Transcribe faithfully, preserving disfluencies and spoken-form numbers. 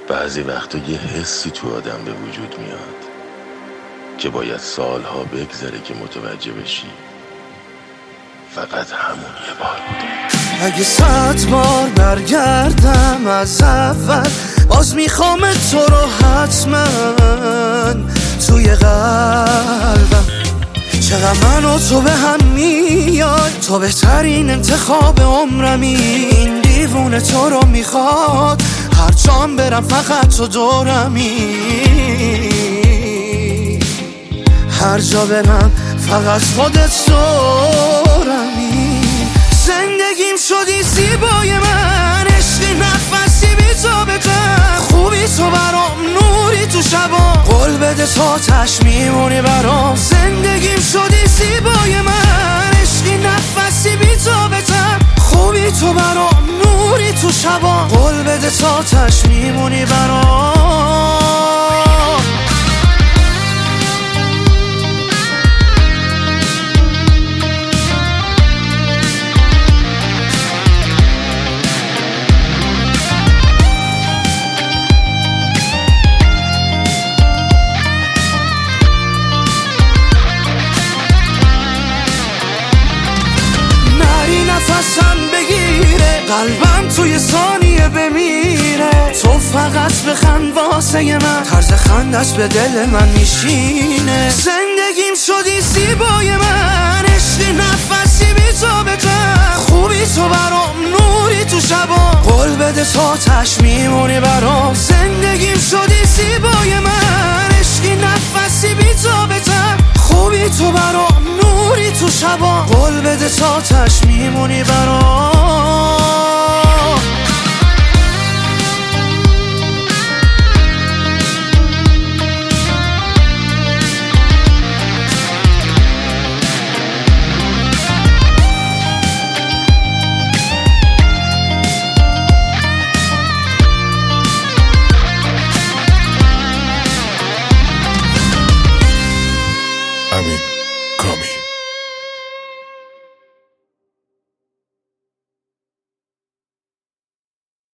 بعضی وقتا یه حسی تو آدم به وجود میاد که باید سالها بگذره که متوجه بشی فقط همون یه بار بوده. اگه صد بار برگردم از اول باز میخوام تو رو حتما توی قلبم. چقدر من و تو به هم میاد، تو بهترین انتخاب عمرمی. این دیوونه تو رو میخواد، هر جام برم فقط تو دورمی. هر جا برم فقط خودت دورمی. زندگیم شدی زیبای من، عشقی نفسی بی تو بکن. خوبی تو برام، نوری تو شبا، قول بده تا تش میمونی برام. زندگیم شدی زیبای من، عشقی نفسی بی تو بکن. خوبی تو برام، نوری تو شبا، قول بده تا تش میمونی برام. نفسم بگیره، قلبم توی ثانیه بمیره. تو فقط بخند واسه من، طرز خندش به دل من میشینه. زندگیم شدی زیبای من، عشقی نفسی بی تو بکن. خوبی تو برام، نوری تو شبا، قول بده تا تش میمونی برام. زندگیم شدی زیبای من، عشقی نفسی بی تو بکن. خوبی تو برام، نوری تو شبا، قول بده تا تش میمونی برام.